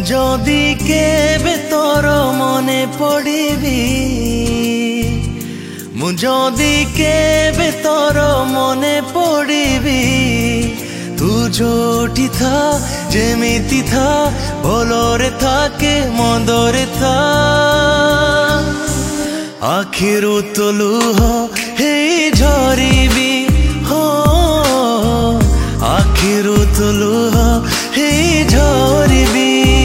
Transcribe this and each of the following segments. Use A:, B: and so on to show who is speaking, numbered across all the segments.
A: जदि केबे तोर मने पड़िबी मु जदि केबे तोर मने पड़िबी तू जोटी था जेमिति था भलोरे था के मंदरे था आखिरु तो लुह हे झरिबी हो आखिरु तो लुह हे झरिबी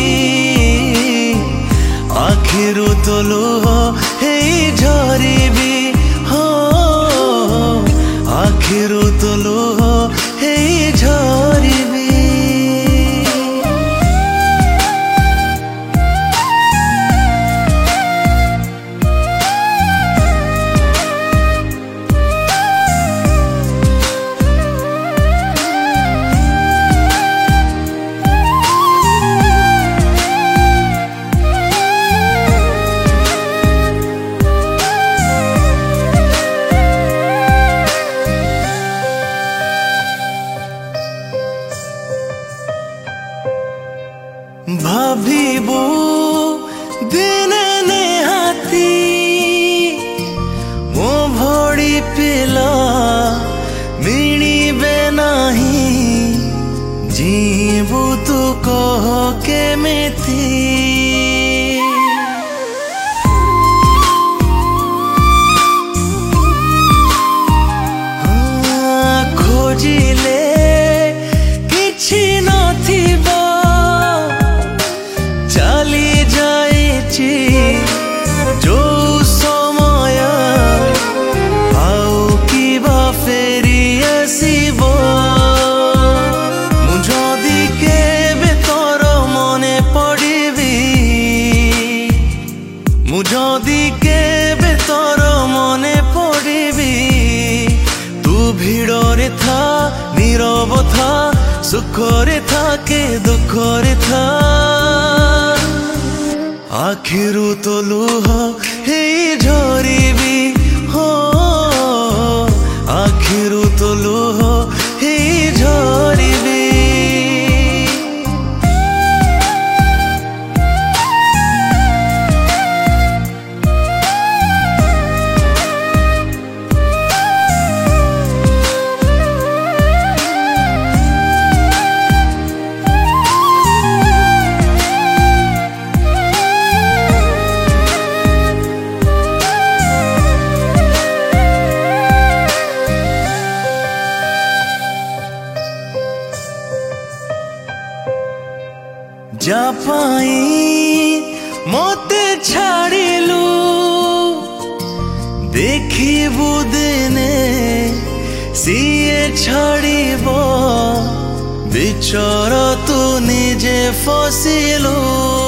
A: आखिरु तो लुह हे झरिबी हो आखिरु तो लुह हे झरिबी। भाविबू दिने निहाती मो भड़ी पिला मिलिबे नाही जीवू तू कह केमिति खोजिले किछि नथिबा जो समय आउ किबा फेरी आसिबो मु जदि केबे तोर मने पड़िबी मु जदि केबे तोर मने पड़िबी तू भिड़रे था नीरव था सुखरे था के दुखरे था आखिरु तो लुह हे झरिबी हो आखिरु तो लुह हे झरिबी। जापाई मोते छाड़िलु देखिबु दिने सिए छाड़िबो बिचर तू निजे फसिलु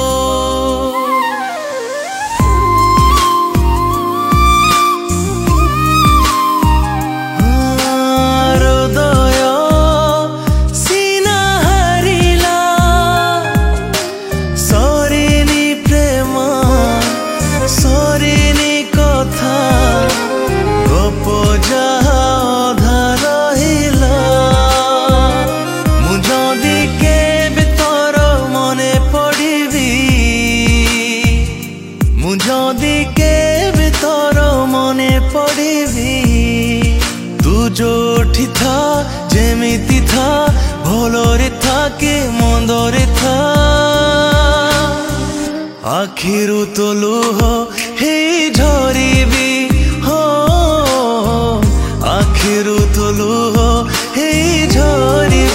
A: जदि केबे तोर मने पड़िबी तू जोठी था जेमिति था भलोरे था के मंदरे था आखिरु तो लुह हे झरिबी हो आखिरु तो लुह हे झरिबी।